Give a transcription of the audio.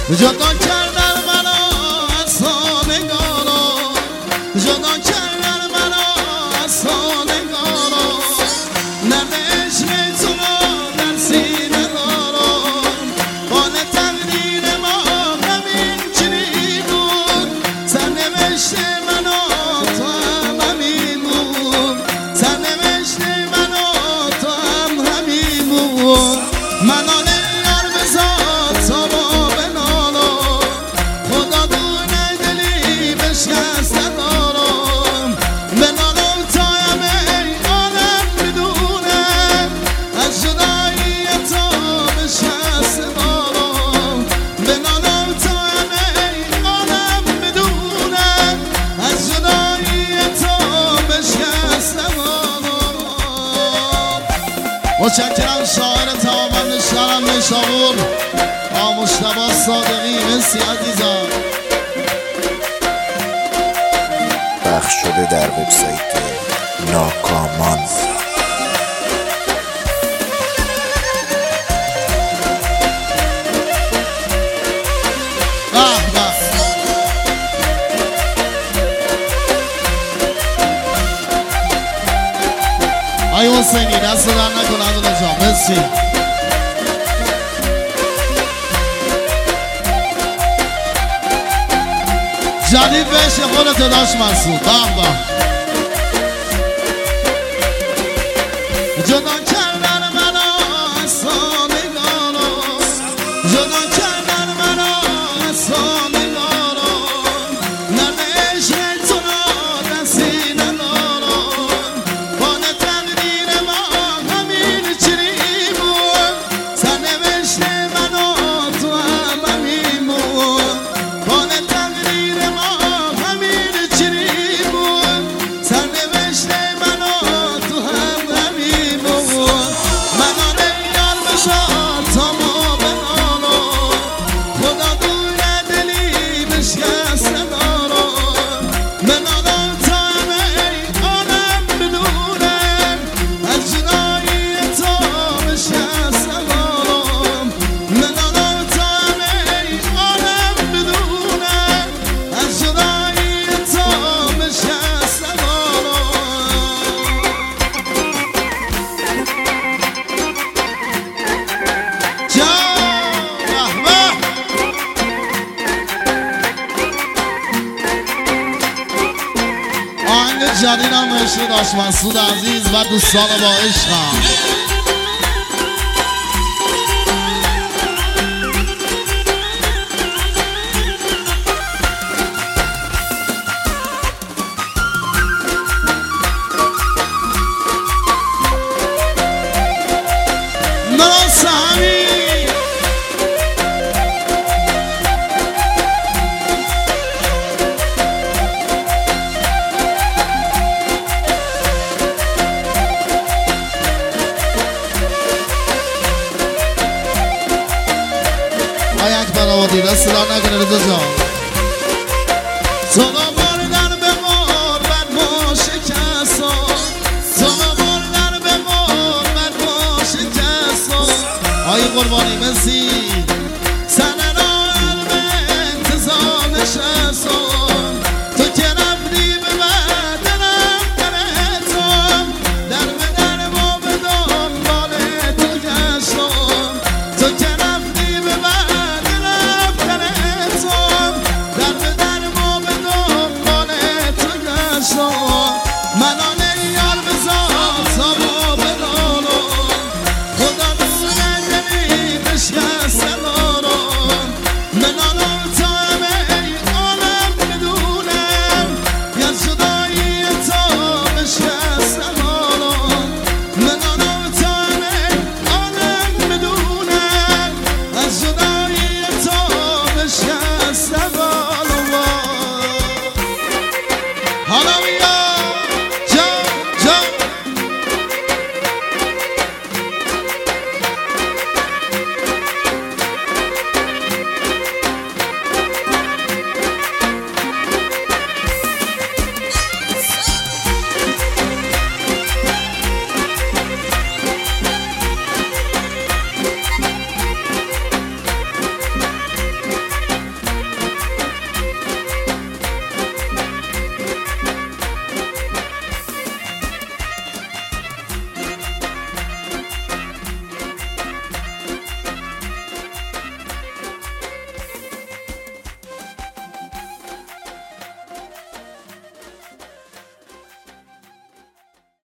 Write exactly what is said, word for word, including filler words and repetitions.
جدا کردن منو از سالگانا، جدا کردن منو از سالگانا، نرد عشق تو رو در سینه دارم. حال تقدیر ما همین چنین بود، سرنوشت منو تو هم همین بود، سرنوشت منو تو هم همین بود. منو یار بذار تا با بنالو، خدا دونه دلی بشکست ندارم. بنالو تا همه عالم بدونه، از جدایی تو بشکست ندارم. بنالو تا همه عالم بدونه، از جدایی تو بشکست ندارم. متشکرم شاعر تمامند شهرم نشابور آقا مجتبی صادقی. مرسی عزیزم. پخش شده در وبسایت ناکامان. به به آی حسینی دست در نکن عدالت جان. مرسی. جدید بهش خودت داشت مسعود. به به جدا کردن منو از سالگانا، جدا کردن منو از سالگانا، نرد عشق تو رو در سینه دارم. حال تقدیر ما همین چنین بود، سرنوشت منو تو هم همین بود. حال تقدیر ما همین چنین بود، سرنوشت منو تو هم همین بود. منو یار بذار تا ما بنالو، خدا دونه دلی بشکست ندارم. بنالو تا همه عالم بدونه، از جدایی تو بشکست ندارم. بنالو تا همه عالم بدونه، از جدایی تو بشکست ندارم. جان به به آهنگ جدیدم نوشته داشت مسعود عزیز و دوستان با عشقم. درست همین آی اکبر آبادی دست در نکنه رضا جان. تو رو بردن به غربت با شکستان، تو رو بردن به غربت با شکستان. آی قربانی مرسی. سر راه به انتظار نشستم، تو که رفتی به بعد رفتنتم، در به در ما به دنبال تو گشتم. تو که رفتی به بعد رفتنتم، در به در ما به دنبال تو گشتم. منو یار بذار تا با بنالو، خدا دونه دلی بشکست ندارم.